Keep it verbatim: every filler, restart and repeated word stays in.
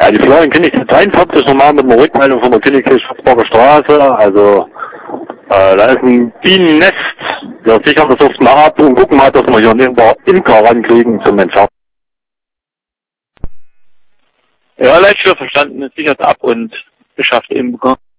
Ja, die Florian König dreiundvierzig nochmal mit einer Rückmeldung von der Königlich-Schutzburger Straße. Also, äh, da ist ein Bienennest. Wir sichern das jetzt mal ab und gucken mal, dass wir hier einen Imker rankriegen zum Entfernen. Ja, leicht schon verstanden. Es sichert ab und beschafft Imker.